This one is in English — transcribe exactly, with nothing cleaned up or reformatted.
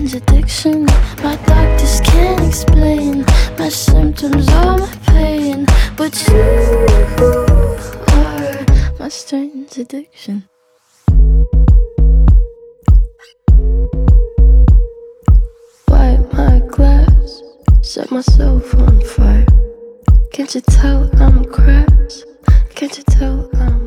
strange addiction. My doctors can't explain my symptoms or my pain, but you are my strange addiction. Wipe my glass, set myself on fire. Can't you tell I'm a crash? Can't you tell I'm